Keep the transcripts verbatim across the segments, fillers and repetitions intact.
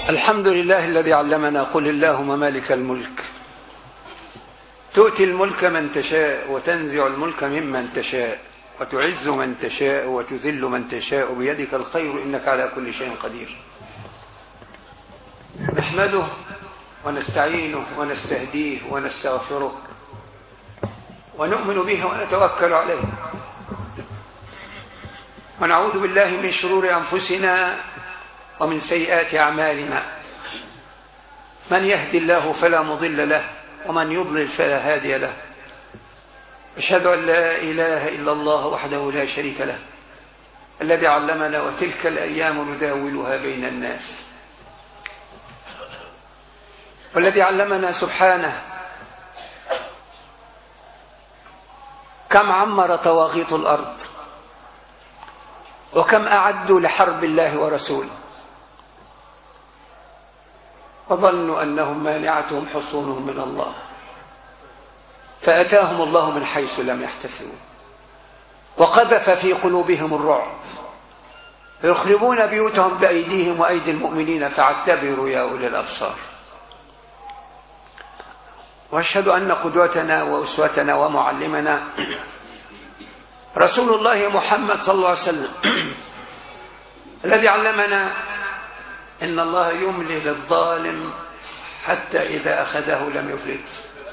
الحمد لله الذي علمنا قل اللهم مالك الملك تؤتي الملك من تشاء وتنزع الملك ممن تشاء وتعز من تشاء وتذل من تشاء بيدك الخير إنك على كل شيء قدير. نحمده ونستعينه ونستهديه ونستغفره ونؤمن به ونتوكل عليه ونعوذ بالله من شرور أنفسنا ومن سيئات أعمالنا. من يهدي الله فلا مضل له ومن يضلل فلا هادي له. أشهد أن لا إله إلا الله وحده لا شريك له الذي علمنا وتلك الأيام نداولها بين الناس، والذي علمنا سبحانه كم عمر طواغيت الأرض وكم أعدوا لحرب الله ورسوله وظنوا أنهم مانعتهم حصونهم من الله فأتاهم الله من حيث لم يحتسبوا وقذف في قلوبهم الرعب يخربون بيوتهم بأيديهم وأيدي المؤمنين فاعتبروا يا أولي الأبصار. وأشهد أن قدوتنا وأسوتنا ومعلمنا رسول الله محمد صلى الله عليه وسلم الذي علمنا إن الله يملي للظالم حتى إذا أخذه لم يفلت،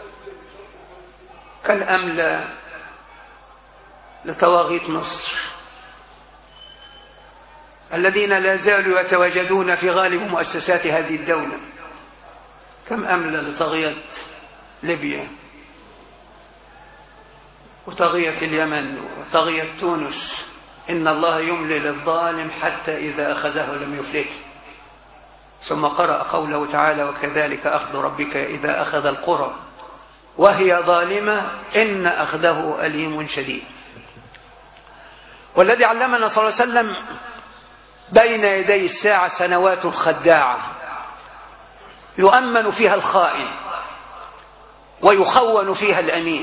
كالأملى لطواغيت مصر الذين لا زالوا يتواجدون في غالب مؤسسات هذه الدولة، كم أملى لطغية ليبيا وطغية اليمن وطغية تونس. إن الله يملي للظالم حتى إذا أخذه لم يفلته. ثم قرأ قوله تعالى وكذلك أخذ ربك إذا أخذ القرى وهي ظالمة إن أخذه أليم شديد. والذي علمنا صلى الله عليه وسلم بين يدي الساعة سنوات خداعة يؤمن فيها الخائن ويخون فيها الأمين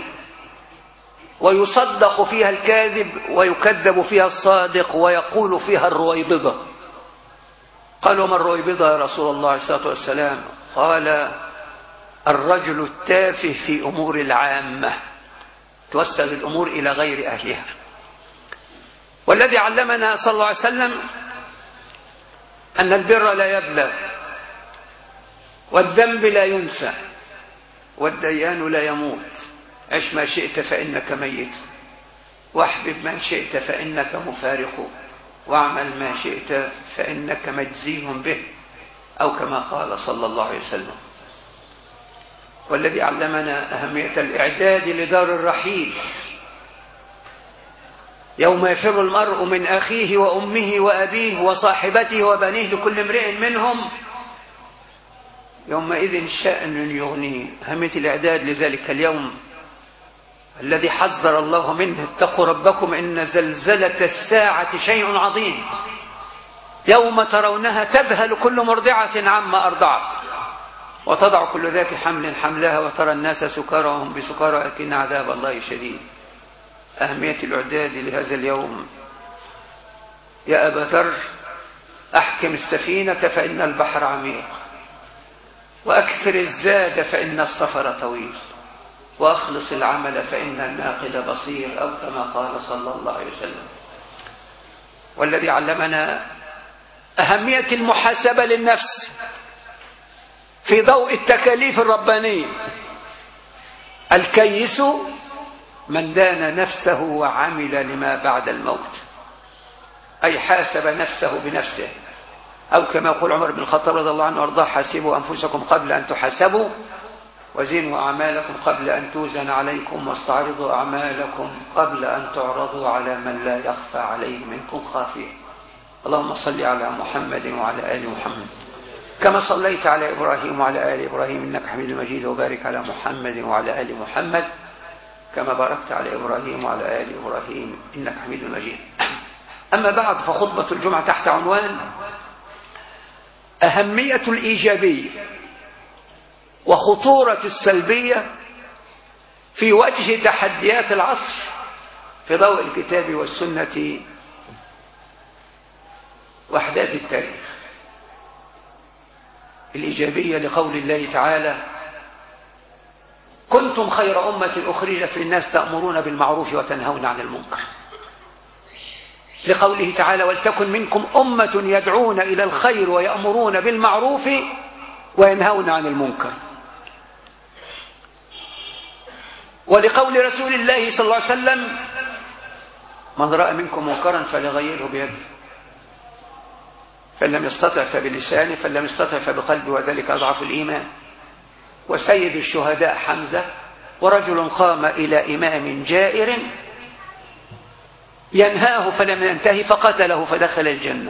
ويصدق فيها الكاذب ويكذب فيها الصادق ويقول فيها الرويبضة. قالوا ما الرويبضة يا رسول الله عليه الصلاة والسلام؟ قال الرجل التافه في أمور العامة، توسل الأمور إلى غير أهلها. والذي علمنا صلى الله عليه وسلم أن البر لا يبلى والذنب لا ينسى والديان لا يموت. عش ما شئت فإنك ميت واحبب من شئت فإنك مفارق واعمل ما شئت فإنك مجزي به، أو كما قال صلى الله عليه وسلم. والذي علمنا أهمية الإعداد لدار الرحيل يوم يفر المرء من أخيه وأمه وأبيه وصاحبته وبنيه لكل امرئ منهم يومئذ شأن يغنيه. أهمية الإعداد لذلك اليوم الذي حذر الله منه اتقوا ربكم إن زلزلة الساعة شيء عظيم يوم ترونها تذهل كل مرضعة عما أرضعت وتضع كل ذات حمل حملها وترى الناس سكارى وهم بسكارى لكن عذاب الله شديد. أهمية الإعداد لهذا اليوم. يا أبا ذر أحكم السفينة فإن البحر عميق وأكثر الزاد فإن السفر طويل وأخلص العمل فإن الناقد بصير، أو كما قال صلى الله عليه وسلم. والذي علمنا أهمية المحاسبة للنفس في ضوء التكاليف الربانية. الكيس من دان نفسه وعمل لما بعد الموت، أي حاسب نفسه بنفسه، أو كما يقول عمر بن الخطاب رضي الله عنه وارضاه حاسبوا أنفسكم قبل أن تحاسبوا وزنوا أعمالكم قبل أن توزن عليكم واستعرضوا أعمالكم قبل أن تعرضوا على من لا يخفى عليه منكم خافية. اللهم صل على محمد وعلى آل محمد كما صليت على إبراهيم وعلى آل إبراهيم إنك حميد مجيد، وبارك على محمد وعلى آل محمد كما باركت على إبراهيم وعلى آل إبراهيم إنك حميد مجيد. أما بعد، فخطبة الجمعة تحت عنوان أهمية الإيجابية وخطورة السلبية في وجه تحديات العصر في ضوء الكتاب والسنة وأحداث التاريخ. الإيجابية لقول الله تعالى: كنتم خير أمة أخرجت للناس تأمرون بالمعروف وتنهون عن المنكر. لقوله تعالى: ولتكن منكم أمة يدعون إلى الخير ويأمرون بالمعروف وينهون عن المنكر. ولقول رسول الله صلى الله عليه وسلم: من رأى منكم منكرا فليغيره بيده، فإن لم يستطع فبلسانه، فإن لم يستطع فبقلبه، وذلك أضعف الإيمان. وسيد الشهداء حمزة: ورجل قام إلى إمام جائر ينهاه فلم ينتهي فقتله فدخل الجنة.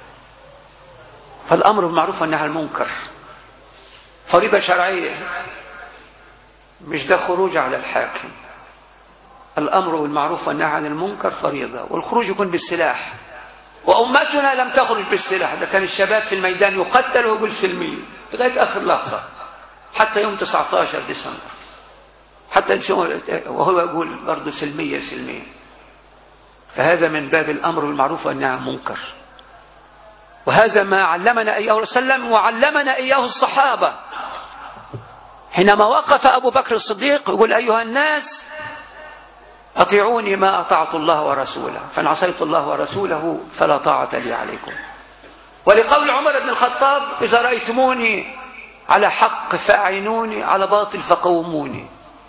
فالأمر بالمعروف والنهي عن المنكر فريضة شرعية، مش ده خروج على الحاكم. الأمر بالمعروف والنهي عن المنكر فريضة، والخروج يكون بالسلاح. وأمتنا لم تخرج بالسلاح، ده كان الشباب في الميدان يقتل ويقول سلمي لغاية آخر لحظة، حتى يوم تسعة عشر ديسمبر، حتى وهو يقول برضه سلمية سلمية. فهذا من باب الأمر بالمعروف والنهي عن المنكر، وهذا ما علمنا إياه رسول الله وعلمنا إياه الصحابة. حينما وقف أبو بكر الصديق يقول: أيها الناس أطيعوني ما أطعت الله ورسوله، فإن عصيت الله ورسوله فلا طاعة لي عليكم. ولقول عمر بن الخطاب: إذا رأيتموني على حق فأعينوني، على باطل فقوموني.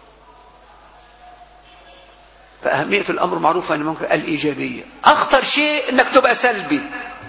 فأهمية الأمر معروف عن المنكر الإيجابية. أخطر شيء أنك تبقى سلبي.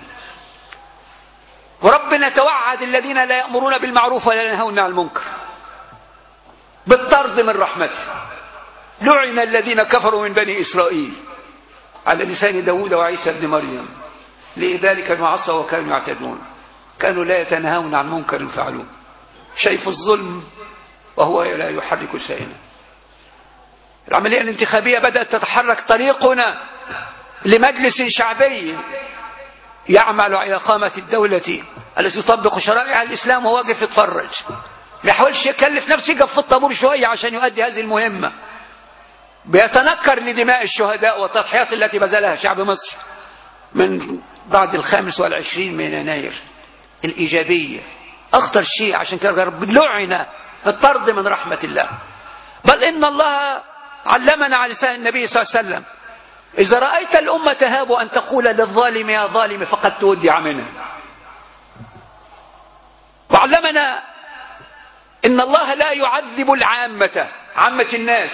وربنا توعد الذين لا يأمرون بالمعروف ولا ينهون عن المنكر بالطرد من رحمته. لعن الذين كفروا من بني إسرائيل على لسان داود وعيسى بن مريم لذلك ما عصوا وكانوا يعتدون، كانوا لا يتناهون عن منكر فعلوه. شايف الظلم وهو لا يحرك سائنا. العملية الانتخابية بدأت تتحرك. طريقنا لمجلس شعبي يعمل على إقامة الدولة التي تطبق شرائع الإسلام وهو واقف يتفرج، ما يحاولش يكلف نفسه يقف في الطابور شوية عشان يؤدي هذه المهمة. بيتنكر لدماء الشهداء والتضحيات التي بذلها شعب مصر من بعد الخامس والعشرين من يناير. الإيجابية أخطر شيء، عشان كده رب لعن الطرد من رحمة الله. بل إن الله علمنا على لسان النبي صلى الله عليه وسلم: إذا رأيت الأمة تهاب أن تقول للظالم يا ظالم فقد تودع منه. وعلمنا إن الله لا يعذب العامة، عامة الناس،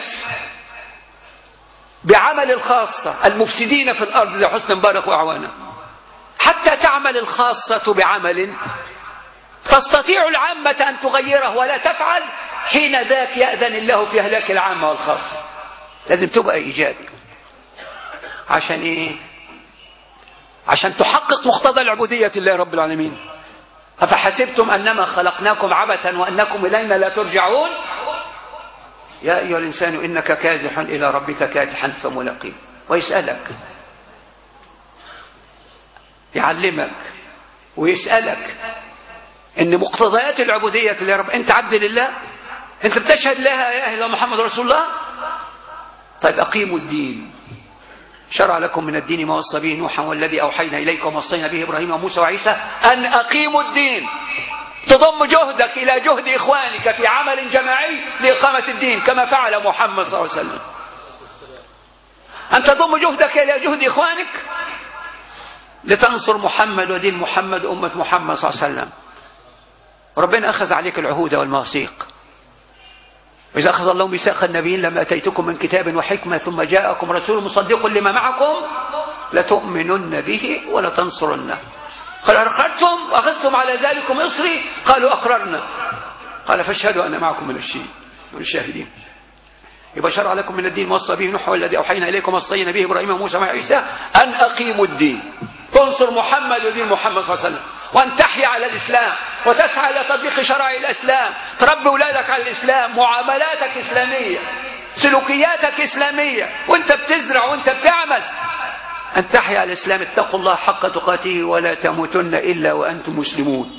بعمل الخاصة المفسدين في الأرض زي حسني مبارك وأعوانه، حتى تعمل الخاصة بعمل تستطيع العامة أن تغيره ولا تفعل، حين ذاك يأذن الله في هلاك العامة والخاصة. لازم تبقى إيجابي. عشان إيه؟ عشان تحقق مقتضى العبودية لله رب العالمين. أفحسبتم أنما خلقناكم عبثا وأنكم إلينا لا ترجعون؟ يا أيها الإنسان إنك كادح إلى ربك كادحا فملاقيه. ويسألك، يعلمك ويسألك إن مقتضيات العبودية لله رب. أنت عبد لله؟ أنت بتشهد لها يا أهل محمد رسول الله؟ طيب أقيموا الدين. شرع لكم من الدين ما وصى به نوحا والذي أوحينا إليكم وما وصينا به إبراهيم وموسى وعيسى أن أقيموا الدين. تضم جهدك إلى جهد إخوانك في عمل جماعي لإقامة الدين كما فعل محمد صلى الله عليه وسلم. أن تضم جهدك إلى جهد إخوانك لتنصر محمد ودين محمد أمة محمد صلى الله عليه وسلم. ربنا أخذ عليك العهود والمواثيق. وإذا أخذ الله ميثاق النبيين لما أتيتكم من كتاب وحكمة ثم جاءكم رسول مصدق لما معكم لتؤمنن به ولتنصرنه. قال أقررتم وأخذتم على ذلكم إصري؟ قالوا أقررنا. قال فاشهدوا أن معكم من الشاهدين. يبقى شرع لكم من الدين وصى به نوح والذي أوحينا إليكم وصينا به إبراهيم وموسى وعيسى أن أقيموا الدين. تنصر محمد ودين محمد صلى الله عليه وسلم، وأن تحيا على الإسلام وتسعى إلى تطبيق شرائع الإسلام، تربي أولادك على الإسلام، معاملاتك إسلامية، سلوكياتك إسلامية، وأنت بتزرع وأنت بتعمل. أن تحيا على الإسلام. اتقوا الله حق تقاته ولا تموتن إلا وأنتم مسلمون.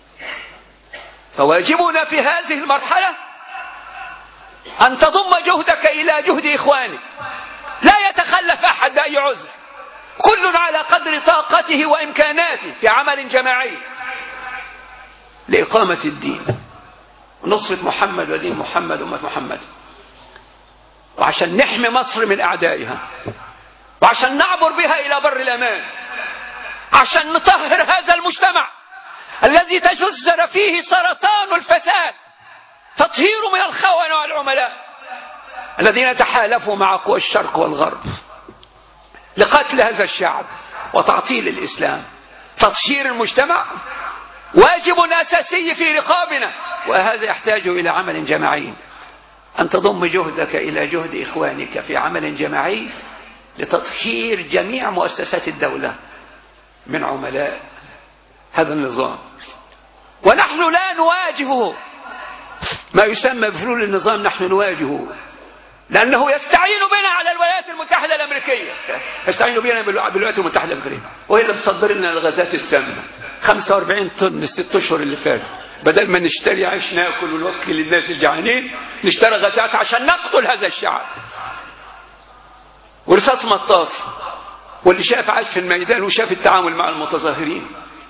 فواجبنا في هذه المرحلة أن تضم جهدك إلى جهد إخوانك. لا يتخلف أحد بأي عذر، كل على قدر طاقته وإمكاناته في عمل جماعي. لإقامة الدين ونصرة محمد ودين محمد أمة محمد، وعشان نحمي مصر من أعدائها، وعشان نعبر بها إلى بر الأمان، عشان نطهر هذا المجتمع الذي تجذر فيه سرطان الفساد، تطهير من الخونة والعملاء الذين تحالفوا مع قوى الشرق والغرب لقتل هذا الشعب وتعطيل الإسلام. تطهير المجتمع واجب أساسي في رقابنا، وهذا يحتاج إلى عمل جماعي، أن تضم جهدك إلى جهد إخوانك في عمل جماعي لتطهير جميع مؤسسات الدولة من عملاء هذا النظام. ونحن لا نواجهه ما يسمى بفلول النظام، نحن نواجهه لأنه يستعين بنا على الولايات المتحدة الأمريكية، يستعين بنا بالولايات المتحدة الأمريكية، وهي اللي بتصدر لنا الغازات السامة خمسة وأربعين طن الست أشهر اللي فاتوا. بدل ما نشتري عيش ناكل ونوكل الناس الجعانين، نشتري غازات عشان نقتل هذا الشعب. ورصاص مطاط، واللي شاف عاش في الميدان وشاف التعامل مع المتظاهرين.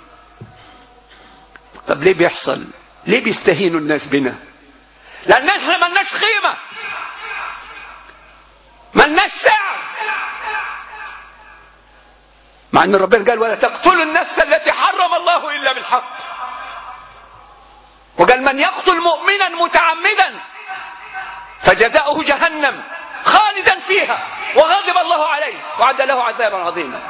طب ليه بيحصل؟ ليه بيستهينوا الناس بنا؟ لأن احنا ما لناش قيمة، ما لناش سعر، مع ان ربنا قال ولا تقتلوا النفس التي حرم الله إلا بالحق، وقال من يقتل مؤمنا متعمدا فجزاؤه جهنم خالدا فيها وغضب الله عليه وعد له عذابا عظيما.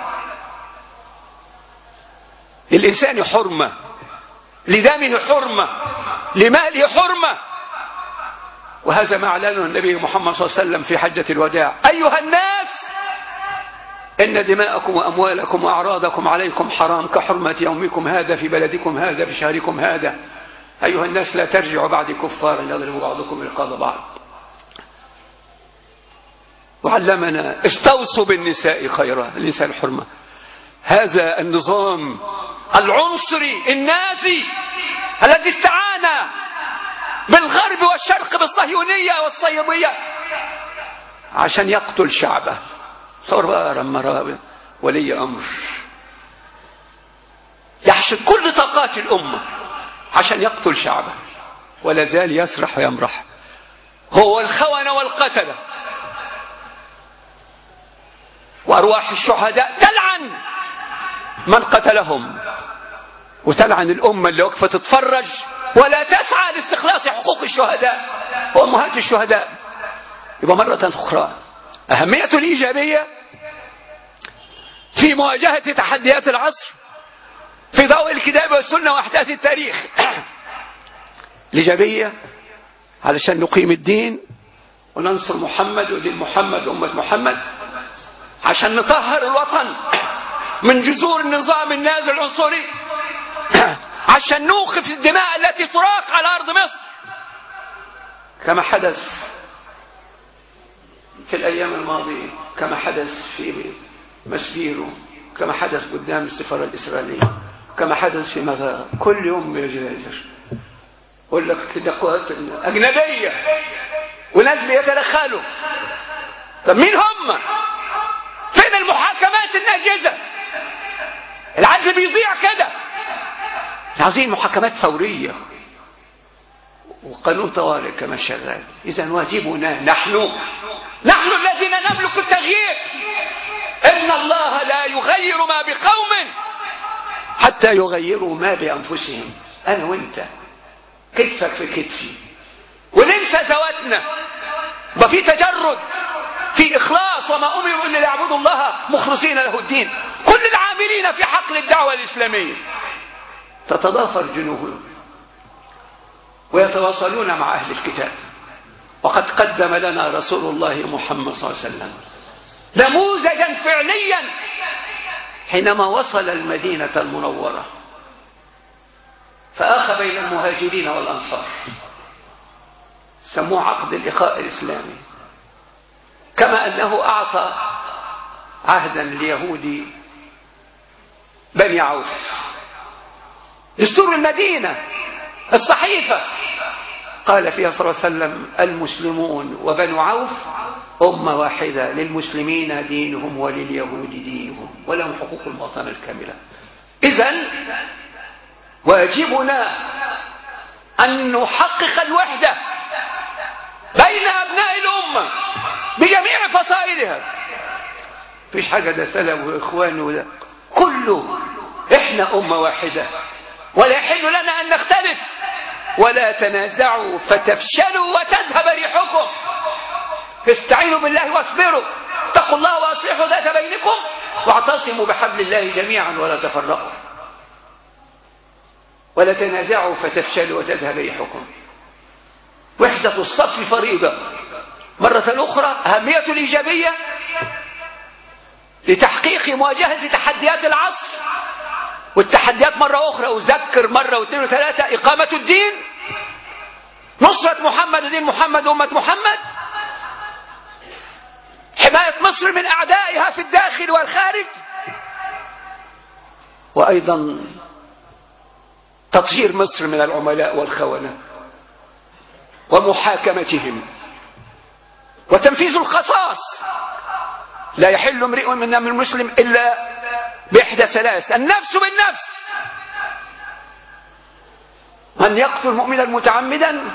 للإنسان حرمة، لدمه حرمة، لماله حرمة، وهذا ما أعلنه النبي محمد صلى الله عليه وسلم في حجة الوداع: أيها الناس إن دماءكم وأموالكم وأعراضكم عليكم حرام كحرمة يومكم هذا في بلدكم هذا في شهركم هذا. أيها الناس لا ترجعوا بعد كفارا يضرب بعضكم رقاب بعض. وعلمنا استوصوا بالنساء خيرا، النساء الحرمة. هذا النظام العنصري النازي الذي استعان بالغرب والشرق بالصهيونية والصيبية عشان يقتل شعبه. صور بقى لما ولي أمر يحشد كل طاقات الأمة عشان يقتل شعبه، ولا زال يسرح ويمرح هو الخونة والقتلة. وأرواح الشهداء تلعن من قتلهم، وتلعن الأمة اللي وقفت تتفرج ولا تسعى لاستخلاص حقوق الشهداء وأمهات الشهداء. يبقى مرة أخرى أهمية الإيجابية في مواجهة تحديات العصر في ضوء الكتاب والسنة وأحداث التاريخ. الإيجابية علشان نقيم الدين وننصر محمد ودين محمد وأمة محمد، عشان نطهر الوطن من جذور النظام النازي العنصري، عشان نوقف الدماء التي تراق على أرض مصر كما حدث في الأيام الماضية، كما حدث في مسبيرو، كما حدث قدام السفارة الإسرائيلية، كما حدث في مغارة. كل يوم يجري يقول لك كده قوات أجنبية وناس بيتدخلوا. طب مين هم؟ فين المحاكمات الناجزة؟ العدل بيضيع كده. عايزين محاكمات فورية وقانون طوارئ كما شغال. إذن واجبنا نحن نحن الذين نملك التغيير. إن الله لا يغير ما بقوم حتى يغيروا ما بأنفسهم. أنا وإنت كتفك في كتفي، وننسى ذواتنا، وفي تجرد، في إخلاص، وما أمروا إلا ليعبدوا الله مخلصين له الدين. كل العاملين في حقل الدعوة الإسلامية تتضافر جنوبهم ويتواصلون مع أهل الكتاب. وقد قدم لنا رسول الله محمد صلى الله عليه وسلم نموذجا فعليا حينما وصل المدينة المنورة فآخى بين المهاجرين والأنصار، سموه عقد الإخاء الإسلامي، كما أنه أعطى عهدا ليهود بني عوف دستور المدينة الصحيفة قال فيها صلى الله عليه وسلم: المسلمون وبنو عوف أمة واحدة، للمسلمين دينهم ولليهود دينهم ولهم حقوق المواطنة الكاملة. إذن واجبنا أن نحقق الوحدة بين أبناء الأمة بجميع فصائلها. مفيش حاجة ده سلام وإخوان وده كله، إحنا أمة واحدة، ولا يحل لنا أن نختلف. ولا تنازعوا فتفشلوا وتذهب ريحكم، استعينوا بالله واصبروا، اتقوا الله واصلحوا ذات بينكم واعتصموا بحبل الله جميعا ولا تفرقوا. ولا تنازعوا فتفشلوا وتذهب ريحكم. وحدة الصف فريضة. مرة أخرى أهمية الإيجابية لتحقيق مواجهة تحديات العصر، والتحديات مرة أخرى أذكر مرة واثنين وثلاثة: إقامة الدين، نصرة محمد ودين محمد وأمة محمد، حماية مصر من أعدائها في الداخل والخارج، وأيضا تطهير مصر من العملاء والخونة ومحاكمتهم، وتنفيذ القصاص. لا يحل امرئ من المسلم إلا بإحدى ثلاث: النفس بالنفس، من يقتل مؤمنا متعمدا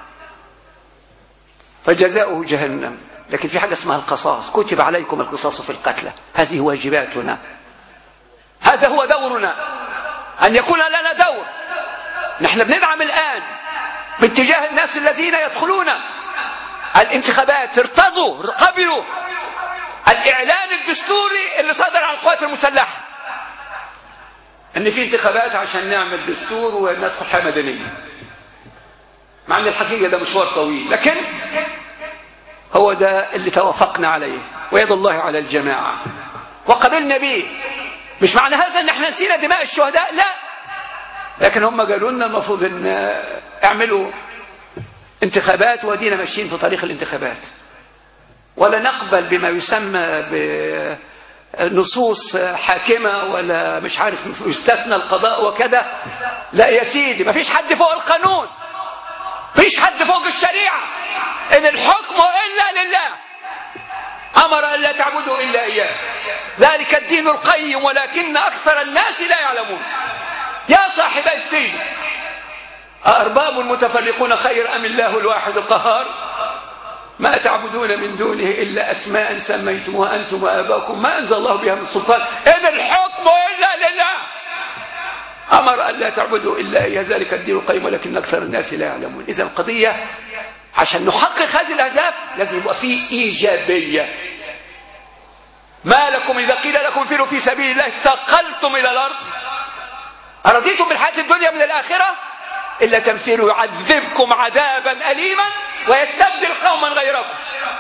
فجزاؤه جهنم. لكن في حاجة اسمها القصاص، كتب عليكم القصاص في القتلى، هذه واجباتنا، هذا هو دورنا، أن يكون لنا دور. نحن بندعم الآن باتجاه الناس الذين يدخلون الانتخابات، ارتضوا قبلوا الإعلان الدستوري اللي صدر عن القوات المسلحة ان في انتخابات عشان نعمل دستور وندخل حياة مدنية، مع ان الحقيقة ده مشوار طويل، لكن هو ده اللي توافقنا عليه، ويد الله على الجماعة وقبلنا به. مش معنى هذا ان احنا نسينا دماء الشهداء، لا، لكن هم قالوا لنا المفروض ان اعملوا انتخابات ودينا ماشيين في طريق الانتخابات، ولا نقبل بما يسمى بنصوص حاكمة ولا مش عارف يستثنى القضاء وكذا. لا يا سيدي، ما فيش حد فوق القانون، فيش حد فوق الشريعة، إن الحكم إلا لله، أمر أن لا تعبدوا إلا إياه، ذلك الدين القيم ولكن أكثر الناس لا يعلمون. يا صاحب السجن، أأرباب متفرقون خير أم الله الواحد القهار؟ ما تعبدون من دونه إلا أسماء سميتموها أنتم وآباؤكم ما أنزل الله بها من سلطان، إن الحكم إلا لله، أمر أن لا تعبدوا إلا إياه، ذلك الدين القيم ولكن أكثر الناس لا يعلمون. إذا القضية عشان نحقق هذه الأهداف لازم يبقى فيه إيجابية. ما لكم إذا قيل لكم انفروا في سبيل الله ثقلتم إلى الأرض أرضيتم بالحياة الدنيا من الآخرة إلا تنفروا يعذبكم عذابا أليما ويستبدل قوما غيركم.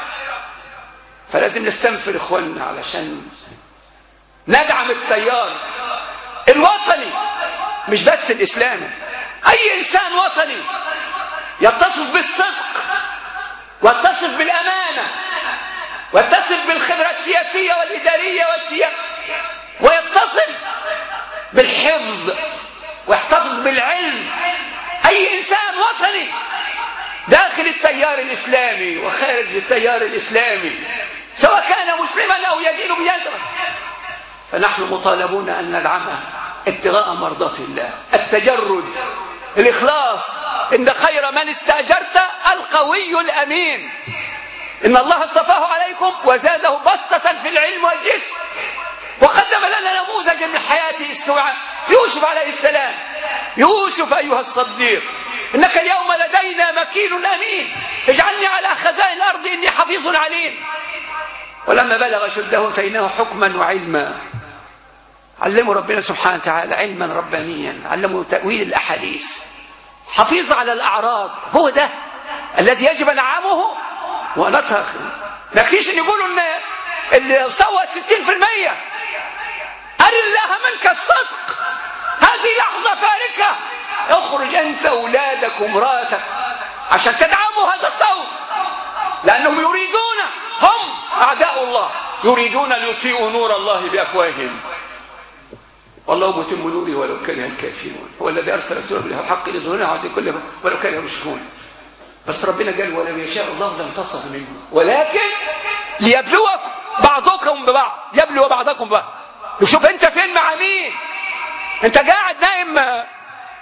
فلازم نستنفر إخواننا علشان ندعم التيار الوطني، مش بس الإسلامي. أي إنسان وطني يتصف بالصدق ويتصف بالأمانة ويتصف بالخبرة السياسية والإدارية والسياسة ويتصف بالحفظ ويحتفظ بالعلم، أي إنسان وطني داخل التيار الإسلامي وخارج التيار الإسلامي سواء كان مسلما أو يدين بيده، فنحن مطالبون أن ندعمه ابتغاء مرضات الله، التجرد، الإخلاص. إن خير من استأجرت القوي الأمين، إن الله اصطفاه عليكم وزاده بسطة في العلم والجسم، وقدم لنا نموذج من حياته السوعة يوسف عليه السلام. يوسف أيها الصديق، إنك اليوم لدينا مكين أمين، اجعلني على خزائن الأرض إني حفيظ عليم. ولما بلغ شده آتيناه حكما وعلما، علمه ربنا سبحانه وتعالى علما ربانيا، علمه تأويل الأحاديث، حفيظ على الأعراض. هو ده الذي يجب نعمه ونطهر. ما فيش ان يقولوا ان اللي صوت ستين في المية أري الله منك الصدق، هذه لحظة فارقة، اخرج أنت أولادك ومراتك عشان تدعموا هذا الصوت، لأنهم يريدون، هم أعداء الله يريدون ليطفئوا نور الله بأفواههم والله متم نوره ولو كره الكافرون. هو الذي أرسل رسوله بالحق ليظهره على كل ولو كره المشركون. بس ربنا قال ولو يشاء الله لانتصر منه ولكن ليبلو بعضكم ببعض، يبلو بعضكم ببعض. وشوف انت فين مع مين، انت قاعد نايم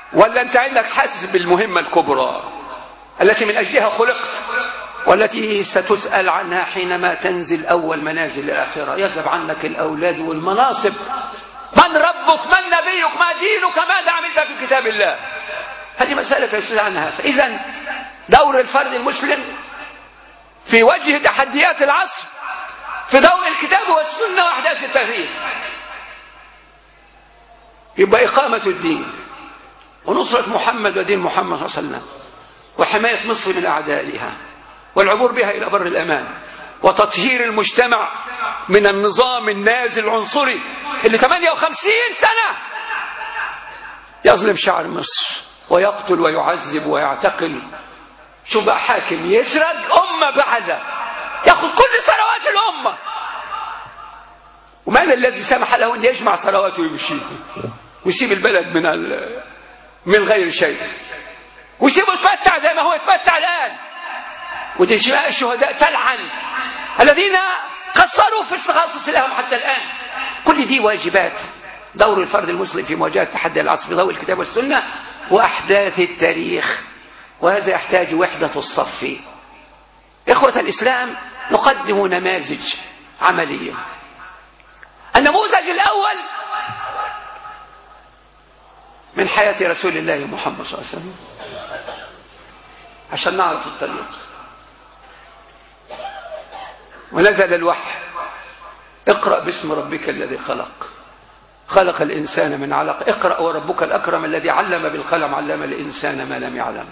ولا أنت عندك حاسس بالمهمة الكبرى التي من أجلها خلقت والتي ستسأل عنها حينما تنزل أول منازل الآخرة؟ يذهب عنك الأولاد والمناصب. من ربك؟ من نبيك؟ ما دينك؟ ماذا عملت في كتاب الله؟ هذه مسألة يسأل عنها. فإذا دور الفرد المسلم في وجه تحديات العصر في ضوء الكتاب والسنة وأحداث التاريخ يبقى إقامة الدين ونصرة محمد ودين محمد صلى الله عليه وسلم وحماية مصر من أعدائها والعبور بها إلى بر الأمان وتطهير المجتمع من النظام النازل العنصري اللي ثمانية وخمسين سنة يظلم شعب مصر ويقتل ويعذب ويعتقل. شو بقى حاكم يسرق أمة بعدها يأخذ كل ثروات الأمة، ومن الذي سمح له أن يجمع ثرواته ويمشي ويسيب البلد من من غير شيء ويسيبه يتمتع زي ما هو يتمتع الآن؟ ودماء الشهداء تلعن الذين قصروا في استخلاص لهم حتى الآن. كل دي واجبات دور الفرد المسلم في مواجهة تحدي العصر بضوء الكتاب والسنة وأحداث التاريخ، وهذا يحتاج وحدة الصف. إخوة الإسلام، نقدم نماذج عملية. النموذج الأول من حياة رسول الله محمد صلى الله عليه وسلم عشان نعرف الطريق. ونزل الوحي: اقرأ باسم ربك الذي خلق خلق الإنسان من علق اقرأ وربك الأكرم الذي علم بالقلم علم الإنسان ما لم يعلم.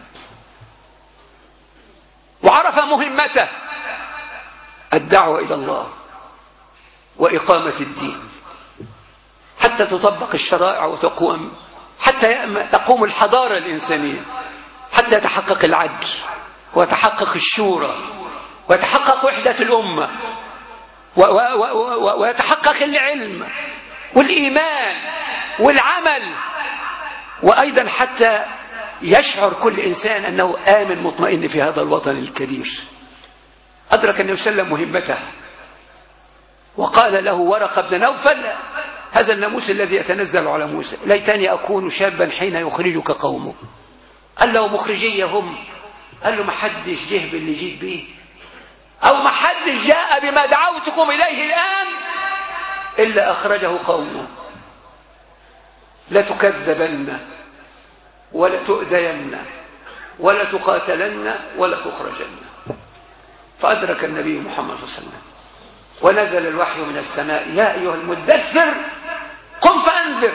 وعرف مهمته الدعوة إلى الله وإقامة الدين حتى تطبق الشرائع وتقوم حتى تقوم الحضارة الإنسانية، حتى يتحقق العدل ويتحقق الشورى ويتحقق وحدة الأمة ويتحقق العلم والإيمان والعمل، وأيضا حتى يشعر كل إنسان أنه آمن مطمئن في هذا الوطن الكبير. أدرك النبي صلى الله عليه وسلم مهمته وقال له ورقة بن نوفل: هذا الناموس الذي يتنزل على موسى، ليتني أكون شابا حين يخرجك قومه. قال له: مخرجية هم؟ قال له: ما حدش جه باللي جيت به، أو ما حدش جاء بما دعوتكم إليه الآن إلا أخرجه قومه. لتكذبن ولا تؤذين ولا تقاتلن ولا تخرجن. فأدرك النبي محمد صلى الله عليه وسلم ونزل الوحي من السماء: يا أيها المدثر قم فأنذر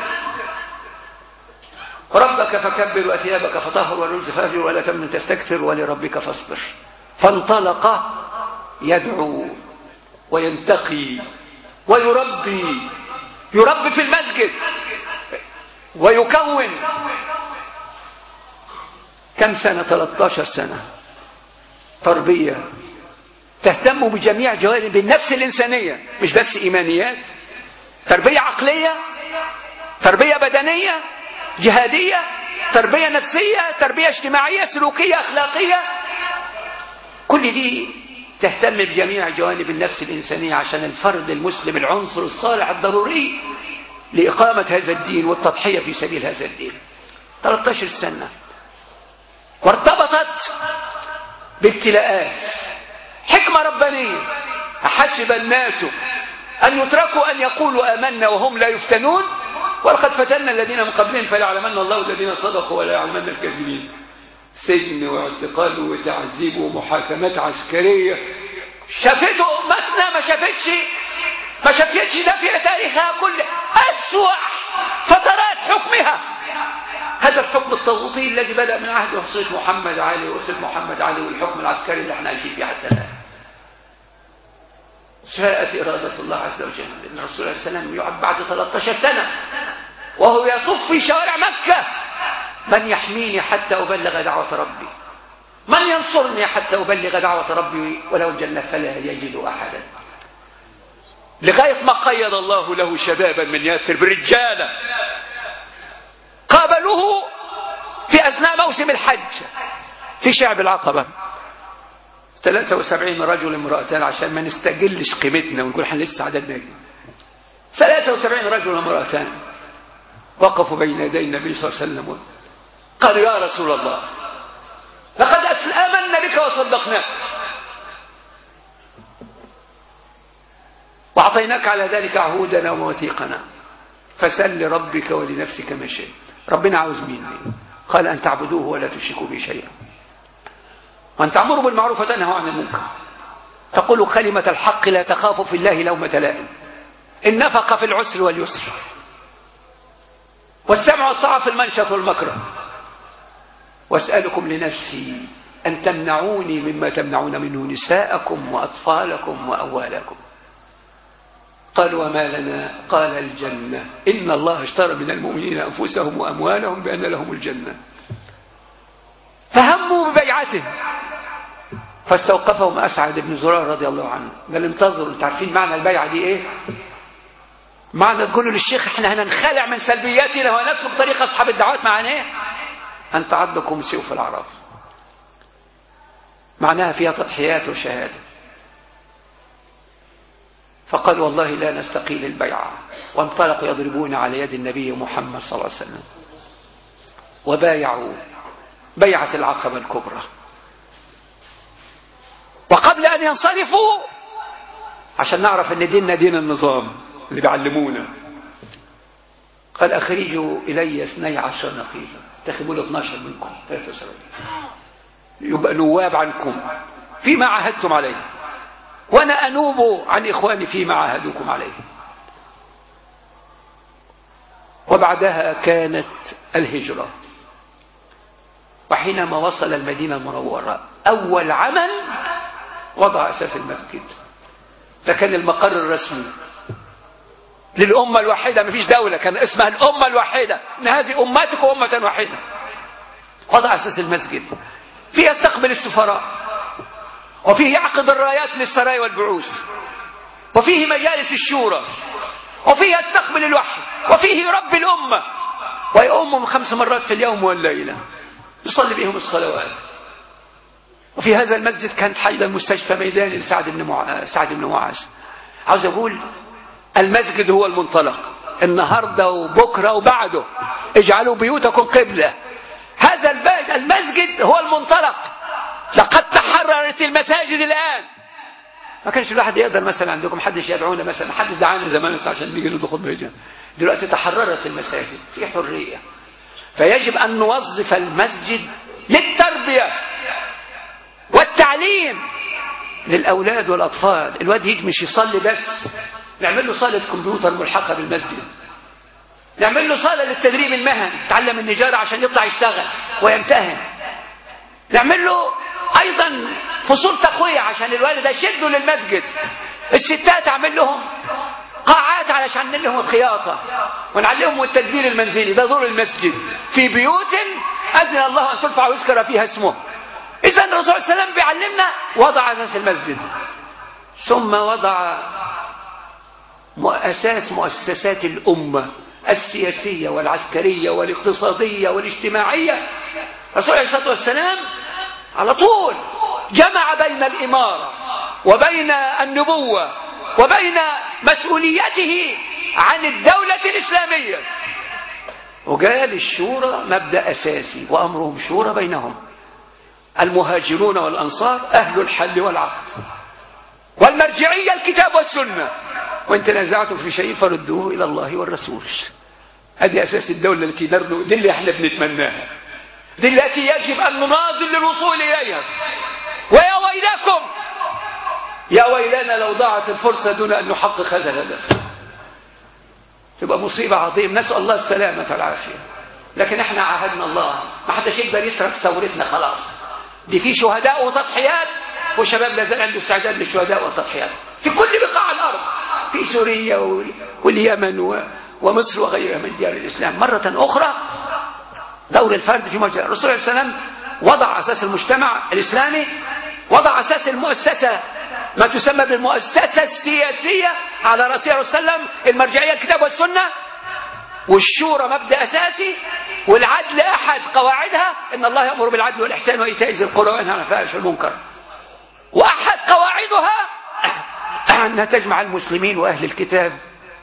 ربك فكبر وثيابك فطهر والرجز فاهجر ولا تمنن تستكثر ولربك فاصبر. فانطلق يدعو وينتقي ويربي يربي في المسجد ويكون. كم سنة؟ ثلاثة عشر سنة تربية تهتم بجميع جوانب النفس الإنسانية، مش بس إيمانيات، تربية عقلية، تربية بدنية جهادية، تربية نفسية، تربية اجتماعية سلوكية أخلاقية. كل دي تهتم بجميع جوانب النفس الإنسانية عشان الفرد المسلم العنصر الصالح الضروري لإقامة هذا الدين والتضحية في سبيل هذا الدين. ثلاثة عشر سنة وارتبطت بابتلاءات. حكمة ربانية: أحسب الناس أن يتركوا أن يقولوا آمنا وهم لا يفتنون ولقد فتنا الذين من قبلهم فليعلمن الله الذين صدقوا ولا يعلمن الكاذبين. سجن واعتقال وتعذيب ومحاكمات عسكرية شافته أمتنا ما شافتش ما شافتش ده في تاريخها كله. أسوأ فترات حكمها هذا الحكم الطاغوتي الذي بدأ من عهد وصية محمد علي وأسرة محمد علي والحكم العسكري اللي احنا عايشين فيه حتى الآن. شاءت إرادة الله عز وجل أن الرسول عليه السلام يعد بعد ثلاثة عشر سنة وهو يطوف في شوارع مكة: من يحميني حتى أبلغ دعوة ربي، من ينصرني حتى أبلغ دعوة ربي ولو الجنة فلا يجد أحدا. لغاية ما قيد الله له شبابا من ياسر برجالة قابلوه في أثناء موسم الحج في شعب العقبة، ثلاثة وسبعين رجل امرأتان عشان ما نستقلش قيمتنا ونقول احنا لسه عددنا كده. ثلاثة وسبعين رجل امرأتان وقفوا بين يدي النبي صلى الله عليه وسلم قالوا يا رسول الله لقد آمنا بك وصدقناك وأعطيناك على ذلك عهودنا ومواثيقنا فسل لربك ولنفسك ما شئت. ربنا عاوز مين؟ قال أن تعبدوه ولا تشركوا به شيئا وأن تأمروا بالمعروف وتنهوا عن المنكر تقول كلمة الحق لا تخاف في الله لومة لائم إن نفق في العسر واليسر والسمع والطاعة في المنشط والمكره واسألكم لنفسي أن تمنعوني مما تمنعون منه نساءكم وأطفالكم وأموالكم. قالوا وما لنا؟ قال الجنة إن الله اشترى من المؤمنين أنفسهم وأموالهم بأن لهم الجنة فهموا ببيعته فاستوقفهم أسعد بن زرار رضي الله عنه قال انتظروا تعرفين معنى البيعة دي إيه؟ معنى تقولوا للشيخ احنا هننخلع من سلبياتنا ونسلك طريق أصحاب الدعوات معناه ايه؟ أن تعضكم سيوف الأعراب معناها فيها تضحيات وشهادة. فقال والله لا نستقيل البيعة وانطلقوا يضربون على يد النبي محمد صلى الله عليه وسلم وبايعوا بيعة العقبة الكبرى. وقبل أن ينصرفوا عشان نعرف أن ديننا دين النظام اللي بيعلمونا قال أخرجوا إلي اثني عشر نقيبا تخبوا له اثناشر منكم ثلاثة وسبعين يبقى نواب عنكم فيما عاهدتم عليه وأنا أنوب عن إخواني فيما عاهدوكم عليه. وبعدها كانت الهجرة وحينما وصل المدينة المنورة أول عمل وضع أساس المسجد فكان المقر الرسمي للأمة الواحدة ما فيش دولة كان اسمها الأمة الواحدة إن هذه أمتكم أمة واحدة. وضع أساس المسجد فيه يستقبل السفراء وفيه يعقد الرايات للسرايا والبعوث وفيه مجالس الشورى وفيه يستقبل الوحي وفيه يربي الأمة ويؤمهم خمس مرات في اليوم والليلة يصلي بهم الصلوات. وفي هذا المسجد كانت حيدا مستشفى ميداني لسعد بن مع... سعد بن معاذ. عاوز أقول المسجد هو المنطلق النهاردة وبكرة وبعده اجعلوا بيوتكم قبلة. هذا البيت المسجد هو المنطلق. لقد تحررت المساجد الآن ما كانش الواحد يقدر مثلا عندكم حدش يدعونا مثلا حدش دعانا زمان عشان نيجي ندخل بيتنا. دلوقتي تحررت المساجد في حرية فيجب أن نوظف المسجد للتربية والتعليم للأولاد والأطفال. الواد يجي مش يصلي بس نعمل له صالة كمبيوتر ملحقة بالمسجد نعمل له صالة للتدريب المهني يتعلم النجارة عشان يطلع يشتغل ويمتهن نعمل له أيضا فصول تقوية عشان الوالد يشدوا للمسجد. الستات أعمل لهم قاعات علشان نعلمهم الخياطة ونعلمهم التدبير المنزلي. ده دور المسجد في بيوت أذن الله أن ترفع ويذكر فيها اسمه. إذن الرسول صلى الله عليه وسلم بيعلمنا وضع أساس المسجد ثم وضع أساس مؤسسات الأمة السياسية والعسكرية والاقتصادية والاجتماعية. الرسول عليه الصلاة والسلام على طول جمع بين الإمارة وبين النبوة وبين مسؤوليته عن الدولة الإسلامية وقال الشورى مبدأ أساسي وأمرهم شورى بينهم المهاجرون والأنصار أهل الحل والعقد والمرجعية الكتاب والسنة وإن تنازعتم في شيء فردوه إلى الله والرسول. هذه أساس الدولة التي نرنو دي اللي احنا بنتمناها دي التي يجب أن نناضل للوصول إليها. ويا ويلكم يا ويلنا لو ضاعت الفرصة دون أن نحقق هذا الهدف تبقى مصيبة عظيمة. نسأل الله السلامة والعافية. لكن احنا عاهدنا الله ما حدش يقدر يسرق ثورتنا خلاص. دي في شهداء وتضحيات والشباب لازال عنده استعداد للشهداء والتضحيات في كل بقاع الأرض في سوريا واليمن ومصر وغيرها من ديار الإسلام. مرة أخرى دور الفرد في مجال. الرسول عليه السلام وضع أساس المجتمع الإسلامي وضع أساس المؤسسة ما تسمى بالمؤسسة السياسية على رأسها الرسول صلى الله عليه وسلم المرجعية الكتاب والسنة والشورى مبدأ أساسي والعدل أحد قواعدها إن الله يأمر بالعدل والإحسان وإيتاء ذي القربى وينهى عن الفحشاء والمنكر. وأحد قواعدها أنها تجمع المسلمين وأهل الكتاب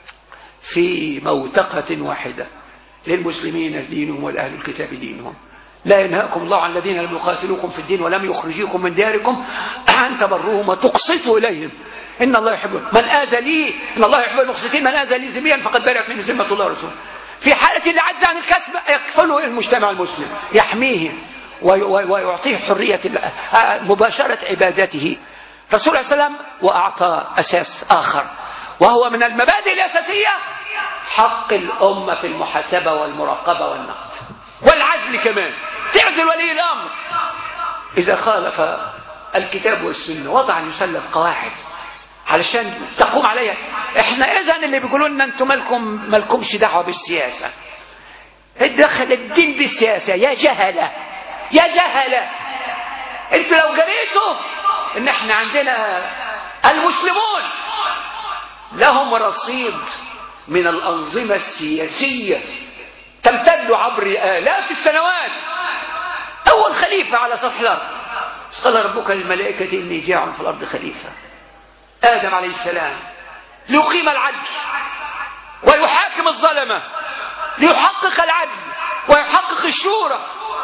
في موتقة واحدة للمسلمين دينهم والأهل الكتاب دينهم. لا ينهاكم الله عن الذين لم يقاتلوكم في الدين ولم يخرجوكم من دياركم أن تبروهم وتقسطوا إليهم إن الله يحب من آذى لي إن الله يحب المقسطين من آذى لي ذميا فقد برئت منه ذمة الله ورسوله. في حالة اللي عجز عن الكسب يكفله المجتمع المسلم يحميه ويعطيه حرية مباشرة عبادته. رسول الله صلى الله عليه وسلم وأعطى أساس آخر وهو من المبادئ الأساسية حق الأمة في المحاسبة والمراقبة والنقد والعزل كمان. تعزل ولي الأمر إذا خالف الكتاب والسنة وضع أن يسلم قواعد علشان تقوم عليها. احنا إذن اللي بيقولون ان انتم مالكم مالكمش دعوة بالسياسة. دخل الدين بالسياسة يا جهلة يا جهلة. انتوا لو قريتوا ان احنا عندنا المسلمون لهم رصيد من الأنظمة السياسية تمتد عبر آلاف السنوات. أول خليفة على سطح الأرض قال ربك للملائكة إني جاعل في الأرض خليفة آدم عليه السلام ليقيم العدل ويحاكم الظلمة ليحقق العدل ويحقق الشورى.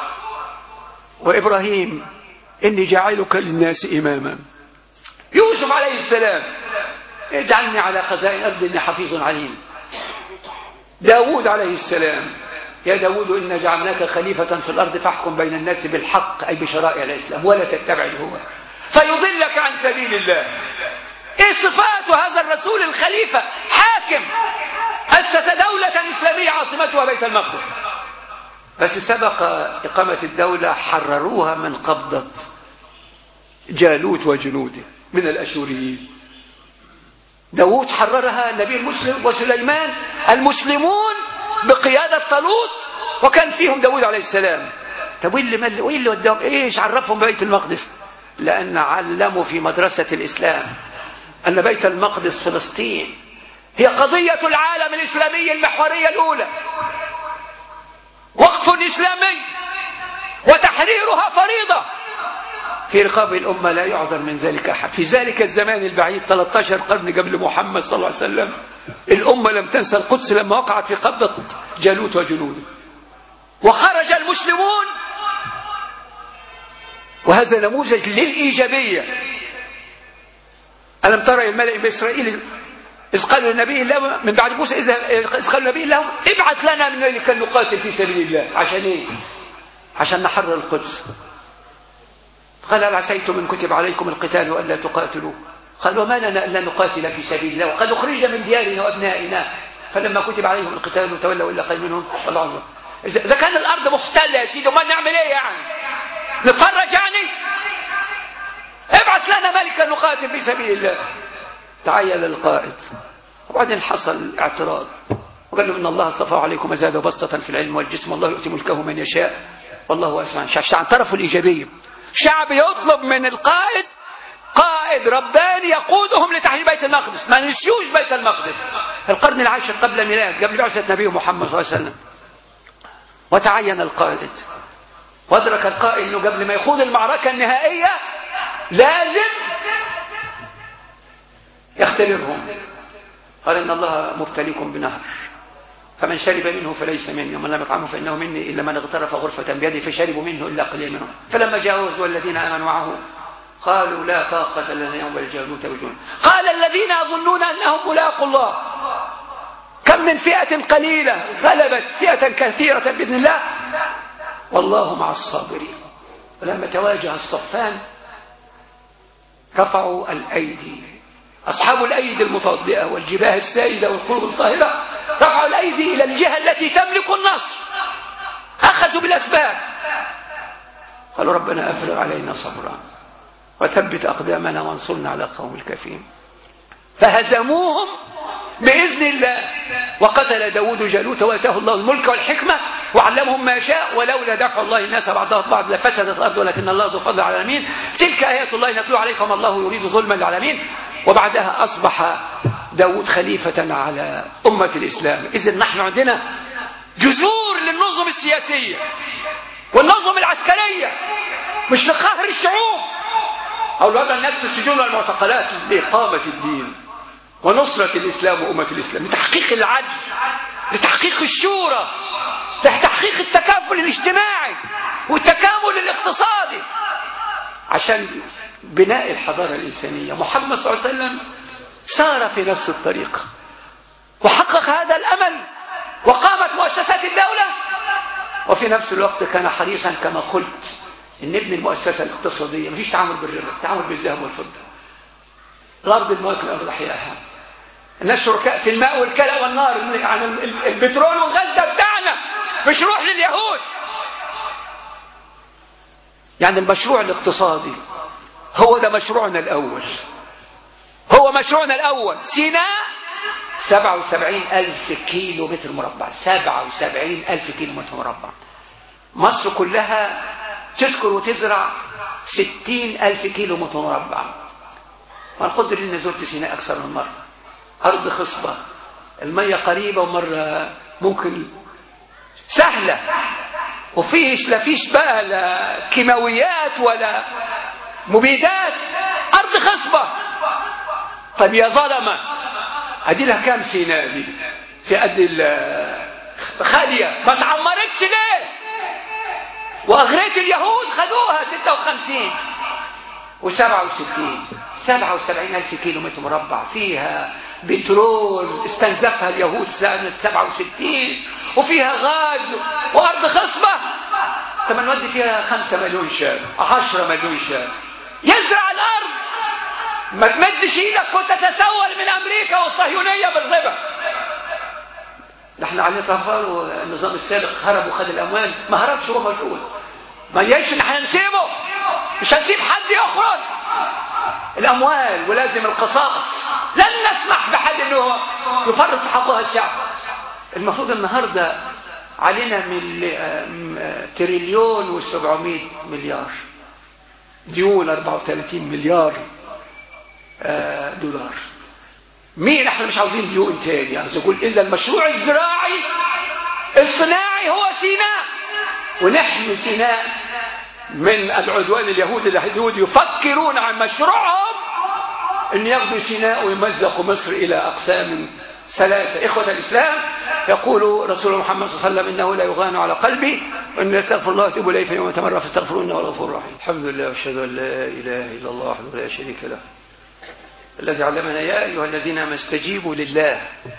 وإبراهيم إني جاعلك للناس إماما. يوسف عليه السلام اجعلني على خزائن الأرض إني حفيظ عليم. داود عليه السلام يا داود إنا جعلناك خليفة في الأرض فاحكم بين الناس بالحق أي بشرائع الإسلام ولا تتبع الهوى فيضلك عن سبيل الله. إيه صفات هذا الرسول الخليفة حاكم أسس دولة إسلامية عاصمتها بيت المقدس. بس سبق إقامة الدولة حرروها من قبضة جالوت وجنوده من الأشوريين. داود حررها النبي المسلم وسليمان المسلمون بقيادة طالوت وكان فيهم داود عليه السلام. طب وين اللي وين اللي وداهم ايش عرفهم بيت المقدس؟ لأن علموا في مدرسة الإسلام أن بيت المقدس فلسطين هي قضية العالم الإسلامي المحورية الأولى وقف إسلامي وتحريرها فريضة في رقاب الأمة لا يعذر من ذلك أحد. في ذلك الزمان البعيد ثلاثة عشر قرن قبل محمد صلى الله عليه وسلم الأمة لم تنسى القدس لما وقعت في قبضة جالوت وجنوده وخرج المسلمون. وهذا نموذج للإيجابية. ألم ترى الملأ بإسرائيل إذ قالوا للنبي الله من بعد موسى إذ قالوا النبي لهم ابعث لنا من ذلك نقاتل في سبيل الله. عشان إيه؟ عشان نحرر القدس. قال هل عسيتم إن كتب عليكم القتال وألا تقاتلوا؟ قال وما لنا ألا نقاتل في سبيل الله وقد أخرجنا من ديارنا وأبنائنا فلما كتب عليهم القتال تولوا إلا قليل منهم والله عنهم. إذا كان الأرض محتلة يا سيدي وما نعمل إيه يعني؟ نتفرج يعني؟ ابعث لنا ملكا نقاتل في سبيل الله. تعيل القائد وبعدين حصل اعتراض وقال له إن الله اصطفاه عليكم وزاده بسطة في العلم والجسم والله يؤتي ملكه من يشاء والله واسع عليم. عن طرفه الإيجابية شعب يطلب من القائد قائد رباني يقودهم لتحرير بيت المقدس. ما نسيوش بيت المقدس. القرن العاشر قبل الميلاد قبل بعثة نبيه محمد صلى الله عليه وسلم. وتعين القائد وادرك القائد انه قبل ما يخوض المعركة النهائية لازم يختبرهم. قال إن الله مبتليكم بنهر فمن شرب منه فليس مني ومن لم يطعمه فإنه مني إلا من اغترف غرفة بيده فشربوا منه إلا قليل منهم فلما جاوزوا الذين آمنوا معه قالوا لا طاقة لنا يوم الجالوت وجنود. قال الذين يظنون أنهم ملاقوا الله كم من فئة قليلة غلبت فئة كثيرة بإذن الله والله مع الصابرين. ولما تواجه الصفان رفعوا الأيدي أصحاب الأيدي المتوضئة والجباه السائدة والقلوب الطاهرة رفعوا الأيدي إلى الجهة التي تملك النصر. أخذوا بالأسباب قالوا ربنا أفرغ علينا صبرا وثبت أقدامنا وانصرنا على قوم الكافرين. فهزموهم بإذن الله وقتل داود جالوت وآتاه الله الملك والحكمة وعلمهم ما شاء ولولا دفع الله الناس بعضها بعض لفسدت الأرض ولكن الله ذو فضل على العالمين. تلك آيات الله نتلو عليكم الله يريد ظلما للعالمين. وبعدها أصبح داود خليفة على أمة الإسلام. إذن نحن عندنا جذور للنظم السياسية والنظم العسكرية مش لقهر الشعوب أو لوضع الناس في السجون والمعتقلات لإقامة الدين ونصرة الإسلام وأمة الإسلام لتحقيق العدل لتحقيق الشورى لتحقيق التكافل الاجتماعي والتكامل الاقتصادي عشان بناء الحضارة الإنسانية. محمد صلى الله عليه وسلم سار في نفس الطريقة وحقق هذا الأمل وقامت مؤسسات الدولة، وفي نفس الوقت كان حريصا كما قلت ان نبني المؤسسة الاقتصادية. مفيش تعامل بالربا، تعامل بالذهب والفضة. الأرض الموت الأرض أحياها. الناس شركاء في الماء والكلى والنار. يعني البترول والغاز ده بتاعنا، مش روح لليهود. يعني المشروع الاقتصادي هو ده مشروعنا الأول، هو مشروعنا الأول. سيناء سبعة وسبعين ألف كيلو متر مربع، سبعة وسبعين ألف كيلو متر مربع. مصر كلها تسكر وتزرع ستين ألف كيلو متر مربع. وأنا قدر إني زرت سيناء أكثر من مرة. أرض خصبة، المية قريبة ومرة ممكن سهلة، وفيش لا فيش بقى لا كيماويات ولا مبيدات، أرض خصبة. طيب يا ظلمة، أدي لها كام سيناء دي في قد خالية ما تعمرتش ليه؟ وأغريت اليهود خدوها ستة وخمسين وسبعة وستين سبعة وسبعين ألف كيلو متر مربع، فيها بترول استنزفها اليهود سنة سبعة وستين، وفيها غاز وأرض خصبة. طب نودي فيها خمسة مليون شاب، عشرة مليون شاب يزرع الأرض. ما تمدش ايدك كنت تتسول من أمريكا والصهيونية بالربا. نحن عليه طفال والنظام السابق هرب وخد الأموال. ما هربش، هو موجود. ما يجيش نحن نسيبه، مش هنسيب حد يخرج الأموال، ولازم القصاص. لن نسمح بحد انه يفرط في حقها الشعب. المفروض النهارده علينا من تريليون وسبعمائة مليار ديون، أربعة وثلاثين مليار دولار. مين احنا مش عاوزين ديون تاني؟ يعني تقول الا المشروع الزراعي الصناعي هو سيناء، ونحمي سيناء من العدوان اليهودي. اليهود يفكرون عن مشروعهم ان ياخذوا سيناء ويمزقوا مصر الى اقسام ثلاثه. اخوه الاسلام، يقول رسول محمد صلى الله عليه وسلم انه لا يغان على قلبي وان يستغفر الله ويتوب اليه فيوم تمر فاستغفروه انه هو الغفور الرحيم. الحمد لله واشهد ان لا اله الا الله وحده لا شريك له الذي علمنا يا ايها الذين امنوا استجيبوا لله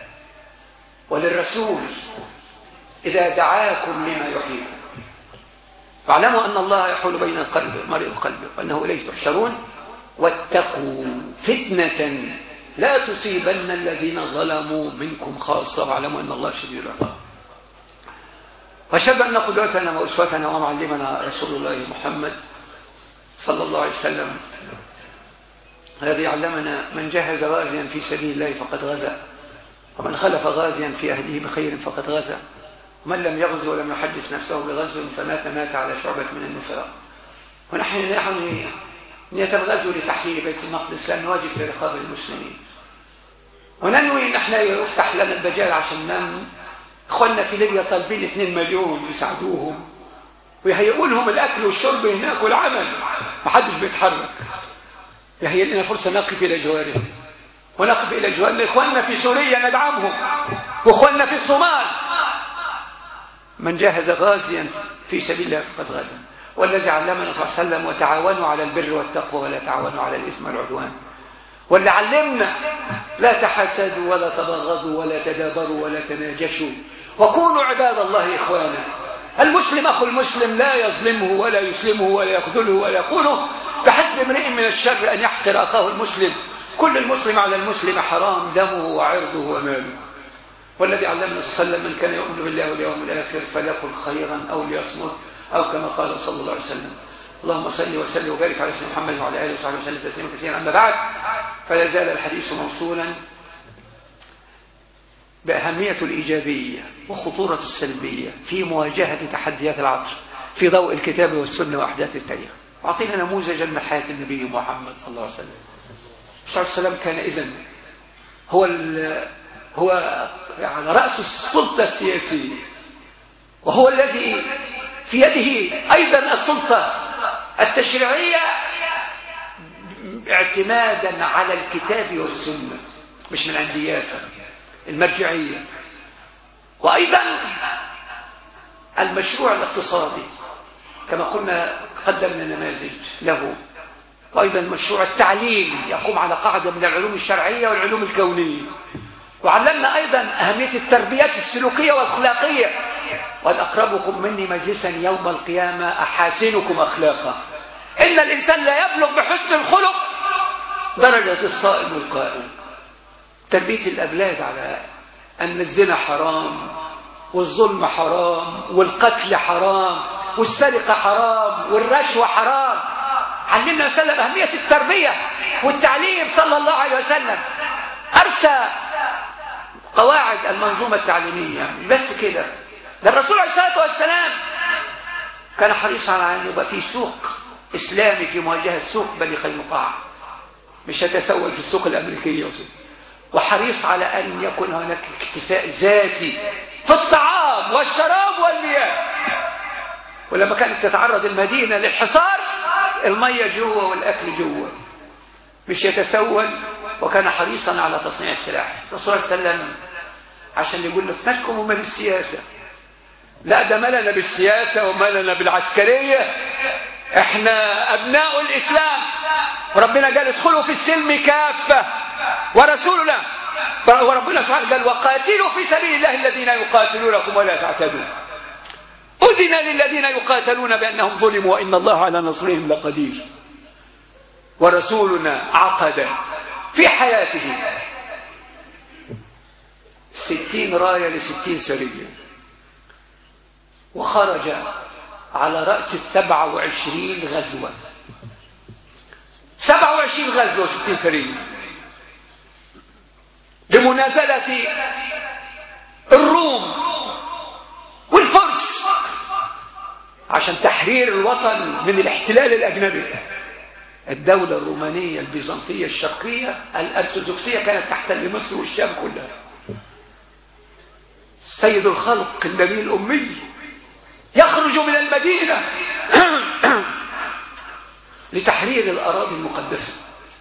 وللرسول اذا دعاكم لما يحييكم واعلموا ان الله يحول بين القلب المرء وقلبه وانه اليه تحشرون واتقوا فتنه لا تصيبن الذين ظلموا منكم خاصه واعلموا ان الله شديد العقاب. واشهد ان قدوتنا واسوتنا ومعلمنا رسول الله محمد صلى الله عليه وسلم الذي علمنا من جهز غازيا في سبيل الله فقد غزا، ومن خلف غازيا في أهله بخير فقد غزا، ومن لم يغزو ولم يحدث نفسه بغزو فمات مات على شعبة من النفاق. ونحن نحن نتغزو لتحرير بيت المقدس لأن واجب في رقاب المسلمين، وننوي ان احنا يفتح لنا البجال عشان ننام. اخواننا في ليبيا طالبين اثنين مليون يساعدوهم ويهيئوا لهم الاكل والشرب هناك والعمل، ما حدش بيتحرك. يهيئ لنا فرصه نقف الى جوارهم ونقف الى جوار اخواننا في سوريا ندعمهم، واخواننا في الصومال. من جاهز غازيا في سبيل الله فقد غزا، والذي علمنا صلى الله عليه وسلم وتعاونوا على البر والتقوى ولا تعاونوا على الاثم والعدوان، واللي علمنا لا تحسدوا ولا تبغضوا ولا تدابروا ولا تناجشوا وكونوا عباد الله إخوانا. المسلم أخو المسلم لا يظلمه ولا يسلمه ولا يخذله ولا يخونه، بحسب امرئ من الشر أن يحقر أخاه المسلم. كل المسلم على المسلم حرام دمه وعرضه وماله. والذي علمنا صلى الله عليه وسلم من كان يؤمن بالله واليوم الآخر فليقل خيرا أو ليصمت أو كما قال صلى الله عليه وسلم. اللهم صل وسلم وبارك على سيدنا محمد وعلى اله وصحبه وسلم تسليما كثيرا. اما بعد، فلا زال الحديث موصولا باهميه الايجابيه وخطوره السلبيه في مواجهه تحديات العصر في ضوء الكتاب والسنه واحداث التاريخ. واعطينا نموذجا من حياه النبي محمد صلى الله عليه وسلم. صلى الله عليه وسلم كان اذن هو هو يعني راس السلطه السياسيه، وهو الذي في يده ايضا السلطه التشريعية اعتمادا على الكتاب والسنة، مش من عندياتها المرجعية. وأيضا المشروع الاقتصادي كما قلنا قدمنا نماذج له. وأيضا مشروع التعليم يقوم على قاعدة من العلوم الشرعية والعلوم الكونية. وعلمنا أيضا أهمية التربية السلوكية والأخلاقية. وأن أقربكم مني مجلسا يوم القيامة أحاسنكم أخلاقا. إن الإنسان لا يبلغ بحسن الخلق درجة الصائم والقائم. تربية الأولاد على أن الزنا حرام والظلم حرام والقتل حرام والسرقة حرام والرشوة حرام. علمنا وسلم أهمية التربية والتعليم صلى الله عليه وسلم. أرسى قواعد المنظومة التعليمية. مش بس كده، ده الرسول عليه الصلاة والسلام كان حريصا على أن يبقى في سوق إسلامي في مواجهة سوق بني قينقاع، مش هتسول في السوق الأمريكية. وحريص على أن يكون هناك اكتفاء ذاتي في الطعام والشراب والمياه. ولما كانت تتعرض المدينة للحصار المية جوه والأكل جوه، مش يتسول. وكان حريصا على تصنيع السلاح. الرسول صلى الله عليه وسلم عشان يقول لك مالكم ومال السياسة؟ لا، ده مالنا بالسياسة ومالنا بالعسكرية. احنا أبناء الإسلام، وربنا قال ادخلوا في السلم كافة، ورسولنا وربنا سبحانه قال وقاتلوا في سبيل الله الذين يقاتلونكم ولا تعتدوا. أذن للذين يقاتلون بأنهم ظلموا وإن الله على نصرهم لقدير. ورسولنا عقد في حياته ستين راية لستين سرية، وخرج على رأس السبعة وعشرين غزوة. سبعة وعشرين غزوة وستين سرية لمنازلة الروم والفرس عشان تحرير الوطن من الاحتلال الأجنبي. الدولة الرومانية البيزنطية الشرقية الأرثوذكسية كانت تحتل مصر والشام كلها. سيد الخلق النبي الأمي يخرج من المدينة لتحرير الأراضي المقدسة.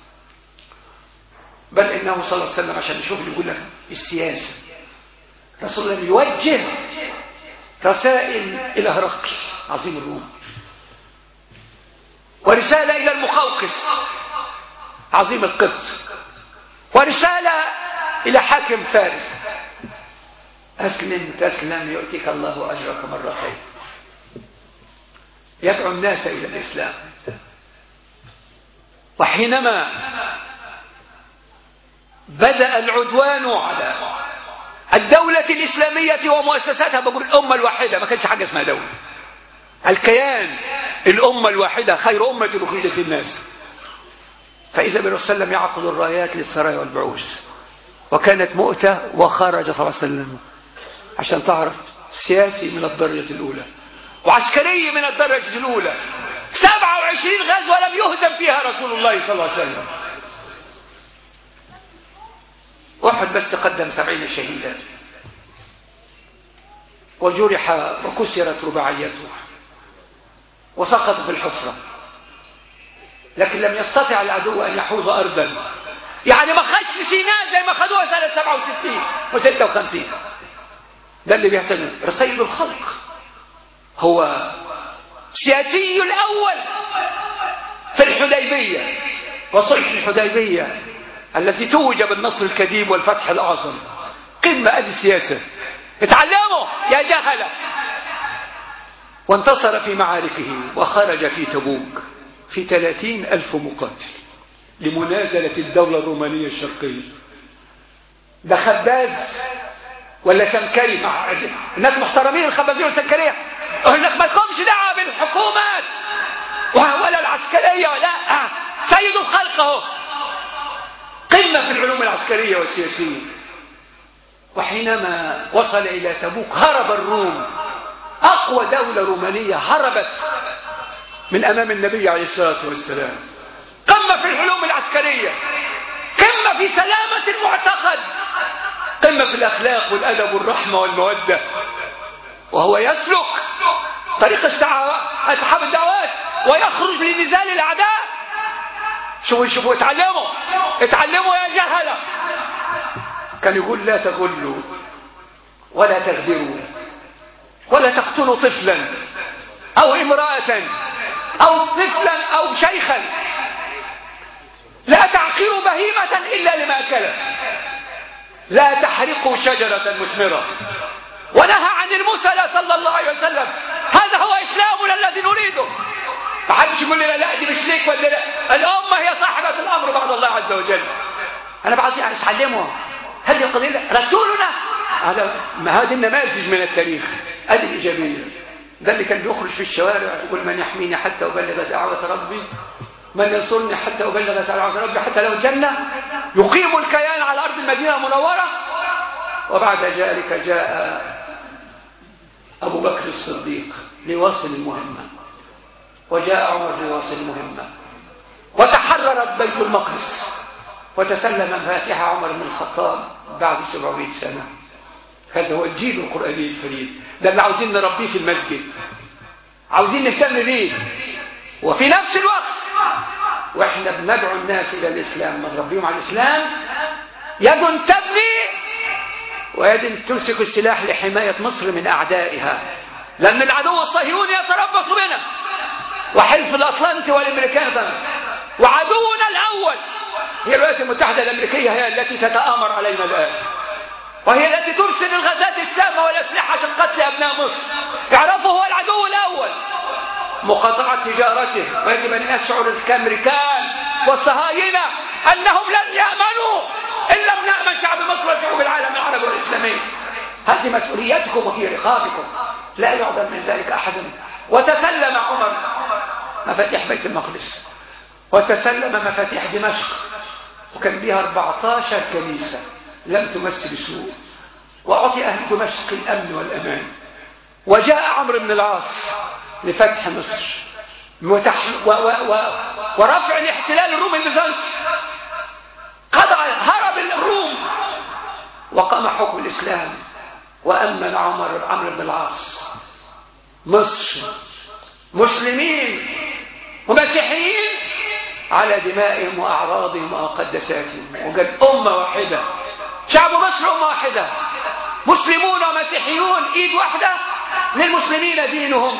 بل إنه صلى الله عليه وسلم عشان نشوف يقول لك السياسة، رسول الله يوجه رسائل إلى هرقل عظيم الروم، ورسالة إلى المقوقس عظيم القبط، ورسالة إلى حاكم فارس أسلم تسلم يؤتيك الله أجرك مرتين. يدعو الناس إلى الإسلام. وحينما بدأ العدوان على الدولة الإسلامية ومؤسساتها، بقول الأمة الواحدة، ما كانش حاجة اسمها دولة، الكيان الأمة الواحدة خير أمة أخرجت للناس. فإذا بالرسول صلى الله عليه وسلم يعقد الرايات للسرايا والبعوث، وكانت مؤتة وخرج صلى الله عليه وسلم عشان تعرف سياسي من الدرجة الأولى وعسكري من الدرجة الأولى. سبعة وعشرين غزوة لم يهزم فيها رسول الله صلى الله عليه وسلم. واحد بس قدم سبعين شهيدا وجرح وكسرت رباعيته وسقط في الحفرة، لكن لم يستطع العدو أن يحوز أرضا. يعني ما خدش سيناء زي ما خدوها سنة سبعة وستين وستة وخمسين. ده اللي بيهتم. سيد الخلق هو سياسي الأول في الحديبية وصلح الحديبية التي توج بالنصر الكديم والفتح الأعظم. قمة أدي السياسة. اتعلموا يا جهلة. وانتصر في معاركه وخرج في تبوك في ثلاثين ألف مقاتل لمنازلة الدولة الرومانية الشرقية. ده خباز ولا سمكري؟ مع الناس محترمين الخبازين والسمكرية، يقول لك ما لكمش دعوة بالحكومات ولا العسكرية ولا سيد الخلق اهو. قمة في العلوم العسكرية والسياسية. وحينما وصل إلى تبوك هرب الروم، أقوى دولة رومانية هربت من أمام النبي عليه الصلاة والسلام. قمة في العلوم العسكرية، قمة في سلامة المعتقد، قمة في الأخلاق والأدب والرحمة والمودة. وهو يسلك طريق أصحاب الدعوات ويخرج لنزال الأعداء. شوفوا شوفوا اتعلموا اتعلموا يا جهلة. كان يقول لا تغلوا ولا تغدروا ولا تقتلوا طفلا أو امرأة أو طفلا أو شيخا لا تعقروا بهيمة إلا لمأكلها، لا تحرقوا شجرة مثمرة، ونهى عن المثل صلى الله عليه وسلم. هذا هو إسلامنا الذي نريده. ما حدش يقول لنا لا دي مش ليك ولا لا، الأمة هي صاحبة الأمر بعد الله عز وجل. أنا بعض يعني أتعلمه هذه القضية. رسولنا هذا ما هذه النماذج من التاريخ، هذه الإيجابية. ده اللي كان بيخرج في الشوارع يقول من يحميني حتى أبلغ دعوة ربي، من ينصرني حتى أبلغ دعوة ربي، حتى لو الجنة. يقيم الكيان على أرض المدينة المنورة. وبعد ذلك جاء أبو بكر الصديق ليواصل المهمة، وجاء عمر ليواصل المهمة، وتحررت بيت المقدس، وتسلم مفاتيح عمر بن الخطاب بعد سبعمائة سنة. هذا هو الجيل القرآني الفريد، ده اللي عاوزين نربيه في المسجد، عاوزين نهتم بيه. وفي نفس الوقت واحنا بندعو الناس الى الاسلام نربيهم على الاسلام، يد تبني ويد تمسك السلاح لحماية مصر من اعدائها، لان العدو الصهيوني يتربص بنا، وحلف الاطلنطي والامريكان، وعدونا الاول هي الولايات المتحدة الامريكية، هي التي تتآمر علينا الان، وهي التي ترسل الغازات السامة والاسلحة عشان قتل ابناء مصر. يعرفوا هو العدو الاول، مقاطعة تجارته. ويجب أن يشعر الأمريكان والصهاينة أنهم لن يأمنوا إن لم نأمن شعب مصر وشعوب العالم العربي والإسلامي. هذه مسؤوليتكم وفي رقابكم، لا يعدم من ذلك أحد. وتسلم عمر مفاتيح بيت المقدس، وتسلم مفاتيح دمشق، وكان بها أربعة عشر كنيسة لم تمثل سوء، وأعطي أهل دمشق الأمن والأمان. وجاء عمرو بن العاص لفتح مصر وتح... و... و... و... ورفع الاحتلال الرومي البيزنطي. قضى هرب الروم وقام حكم الإسلام، وأمن عمر عمرو بن العاص مصر، مسلمين ومسيحيين، على دمائهم وأعراضهم ومقدساتهم. وقال أمة واحدة، شعب مصر أمة واحدة، مسلمون ومسيحيون إيد واحدة، للمسلمين دينهم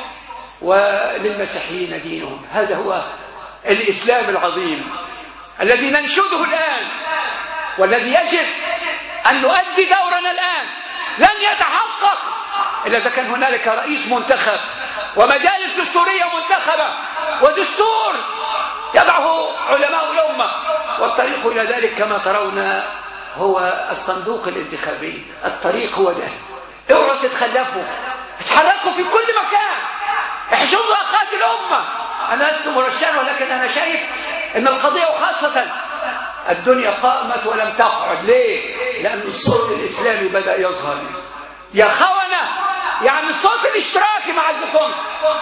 وللمسيحيين دينهم. هذا هو الإسلام العظيم الذي ننشده الآن، والذي يجب أن نؤدي دورنا الآن. لن يتحقق إلا إذا كان هنالك رئيس منتخب ومجالس دستورية منتخبة ودستور يضعه علماء الأمة. والطريق إلى ذلك كما ترون هو الصندوق الانتخابي. الطريق هو ده. اوعوا تتخلفوا، اتحركوا في كل مكان، احشدوا أخوات الأمة. أنا لست مرشحا، ولكن أنا شايف أن القضية وخاصة الدنيا قامت ولم تقعد. ليه؟ لأن الصوت الإسلامي بدأ يظهر. يا خونة، يعني الصوت الاشتراكي ما عندكمش،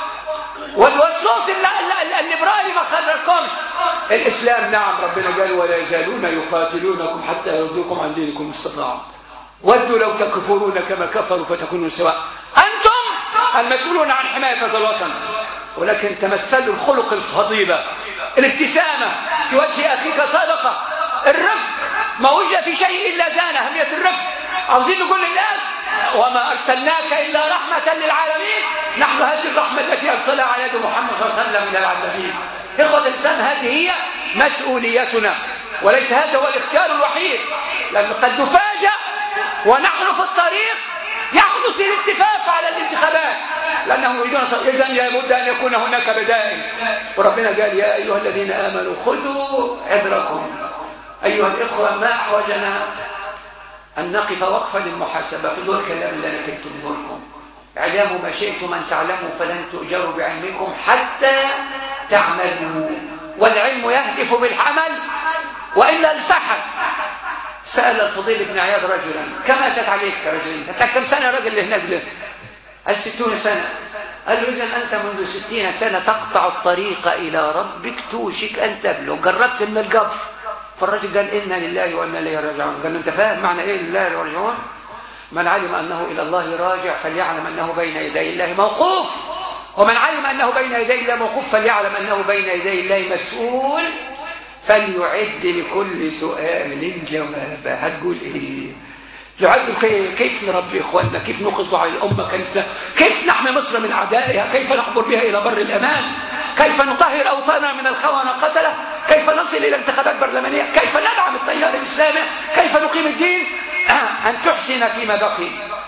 والصوت الليبرالي ما خرجكمش. الإسلام نعم، ربنا قال ولا يزالون يقاتلونكم حتى يردوكم عن دينكم استطاعوا، ودوا لو تكفرون كما كفروا فتكونوا سواء. أنتم المسؤولون عن حماية هذا الوطن، ولكن تمثلوا الخلق الفضيلة، الابتسامة في وجه أخيك صدقة، الرفق. ما وجد في شيء إلا زان أهمية الرفق. عاوزين نقول للناس وما أرسلناك إلا رحمة للعالمين. نحن هذه الرحمة التي أرسلها على يد محمد صلى الله عليه وسلم من العالمين. إخوة الإسلام، هذه هي مسؤوليتنا، وليس هذا هو الاختيار الوحيد، لأن قد نفاجأ ونحن في الطريق يحدث الاتفاق على الانتخابات، لأنهم يريدون. إذن لابد أن يكون هناك بدائل. وربنا قال يا أيها الذين آمنوا خذوا عذركم. أيها الإخوة، ما أحوجنا أن نقف وقفا للمحاسبة. خذوا الكلام اللي أنا كنت لكم. اعلموا ما شئتم أن تعلموا فلن تؤجروا بعلمكم حتى تعملوا، والعلم يهدف بالحمل وإلا السحر. سأل الفضيل بن عياض رجلا كما أتت عليك رجل، أنت كم سنة رجل اللي هناك ده؟ قال ستون سنة. قال له إذن أنت منذ ستين سنة تقطع الطريق إلى ربك توشك أن تبلغ، جربت من القبر. فالرجل قال إنا لله وإنا إليه راجعون. قال له أنت فاهم معنى إيه لله راجعون؟ من علم أنه إلى الله راجع فليعلم أنه بين يدي الله موقوف، ومن علم أنه بين يدي الله موقوف فليعلم أنه بين يدي الله مسؤول، فليعد لكل سؤال جوابا. هتقول إيه؟ يعد كيف نربي إخواننا، كيف نقص على الأمة، كيف, كيف نحمي مصر من أعدائها، كيف نحبر بها إلى بر الأمان، كيف نطهر أوطاننا من الخونة قتلة، كيف نصل إلى انتخابات برلمانية، كيف ندعم التيار الإسلامي، كيف نقيم الدين. أن تحسن فيما بقي.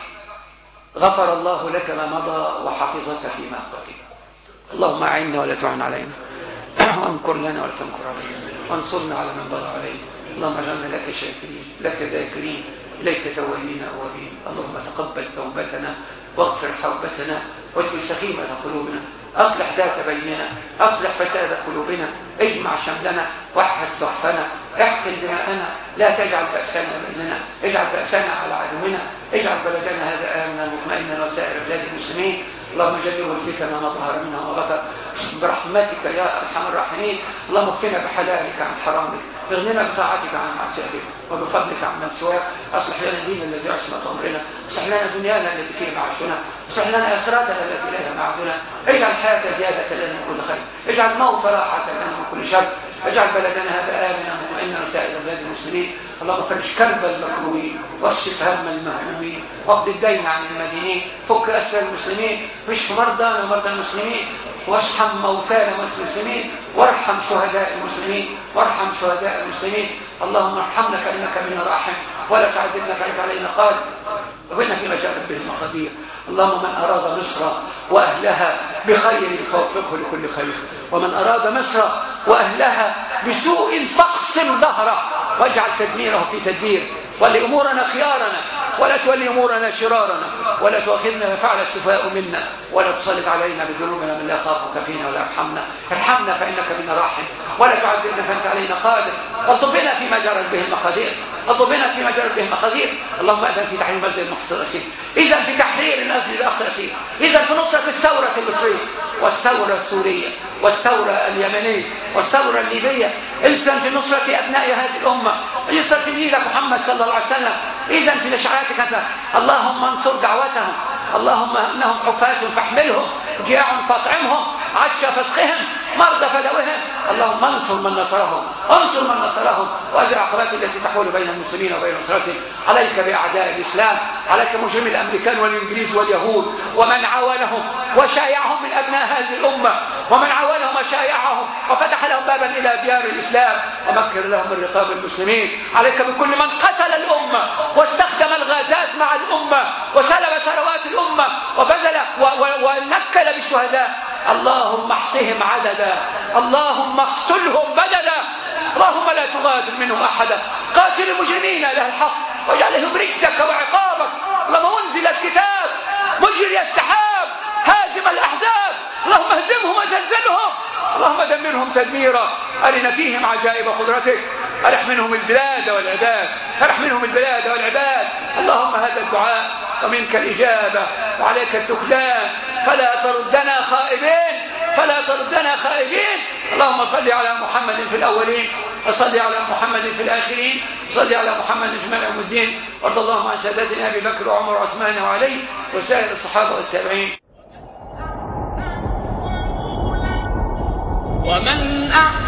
غفر الله لك ما مضى وحفظك فيما بقي. اللهم أعنا ولا تعن علينا، وانكر لنا ولا تنكر علينا، وانصرنا على من بغى علينا. اللهم اجعلنا لك شاكرين، لك ذاكرين، إليك توابين أوابين. اللهم تقبل توبتنا واغفر حوبتنا واسل سخيمة قلوبنا، أصلح ذات بيننا، أصلح فساد قلوبنا، اجمع شملنا، وحد صفنا، احقن دماءنا، لا تجعل بأسنا بيننا، اجعل بأسنا على عدونا، اجعل بلدنا هذا آمنا مطمئنا وسائر بلاد المسلمين. اللهم جنبه الفتن ما ظهر منها وما بطن برحمتك يا أرحم الراحمين. اللهم اكفنا بحلالك عن حرامك، اغننا بطاعتك عن معصيتك، وبفضلك عن من سواك. اصلح لنا الدين الذي عصمة امرنا، اصلح لنا دنيانا التي فيه معاشنا، اصلح لنا اخرتنا التي اليها معادنا. اجعل الحياة زيادة لنا من كل خير، اجعل الموت راحة لنا من كل شر، اجعل بلدنا هذا آمنا مطمئنا وسائر بلاد المسلمين. اللهم فرج كرب المكروبين، واكشف هم المهمومين، واقض الدين عن المدينين، فك أسر المسلمين، واشف مرضانا ومرضى المسلمين، واشحم موتانا المسلمين، وارحم شهداء المسلمين، وارحم شهداء المسلمين. اللهم ارحمنا فإنك بنا راحم، ولا تعذبنا فإنك علينا قادر، وإن فيما جاءت به المقادير. اللهم من أراد مصر وأهلها بخير فوفقه لكل خير، ومن أراد مصر وأهلها بسوء فاقسم ظهره، واجعل تدميره في تدبير، ولي أمورنا خيارنا، ولا تولي أمورنا شرارنا، ولا تؤاخذنا ما فعل السفهاء منا، ولا تسلط علينا بذنوبنا من لا يخافك فينا ولا يرحمنا. ارحمنا فإنك بنا راحم، ولا تعذبنا فأنت علينا قادر. واطلب بنا فيما جرت به المقادير، اطلب بنا فيما جرت به المقادير. اللهم أذن في تحرير مسجد المقصد الأسير، إذن في تحرير المسجد الأقصى الأسير، إذن في نصرة الثورة المصرية والثورة السورية والثورة اليمنية والثورة الليبية، إذن في نصرة أبناء هذه الأمة، إذن في ميلاد محمد صلى الله عليه وسلم، إذن في نشعاتك أنت. اللهم انصر دعوتهم، اللهم إنهم حفاة فاحملهم، جياع فاطعمهم، عطش فاسقهم، مرضى فدوهم. اللهم انصر من نصرهم، انصر من نصرهم، وأزل العقبات التي تحول بين المسلمين وبين نصرتهم. عليك بأعداء الإسلام، عليك مجرمي الأمريكان والإنجليز واليهود ومن عاونهم وشايعهم من أبناء هذه الأمة، ومن عاونهم وشايعهم وفتح لهم بابا إلى ديار الإسلام ومكر لهم من رقاب المسلمين. عليك بكل من قتل الأمة واستخدم الغازات مع الأمة وسلب ثروات الأمة وبذل ونكل بالشهداء. اللهم احصهم عددا، اللهم اقتلهم بددا، اللهم لا تغادر منهم أحدا. قاتل المجرمين أهل الحق واجعلهم رجزك وعقابك. اللهم انزل الكتاب مجري السحاب هازم الأحزاب، اللهم اهزمهم وزلزلهم، اللهم دمرهم تدميرا. أرنا فيهم عجائب قدرتك، أرح منهم البلاد والعباد، أرح منهم البلاد والعباد. اللهم هذا الدعاء ومنك الإجابة وعليك التكلان، فلا تردنا خائبين، فلا تردنا خائبين. اللهم صل على محمد في الأولين، وصل على محمد في الآخرين، وصل على محمد في ملء يوم الدين. وارض اللهم عن سادتنا أبي بكر وعمر وعثمان وعلي وسائر الصحابة والتابعين. ومن أحسن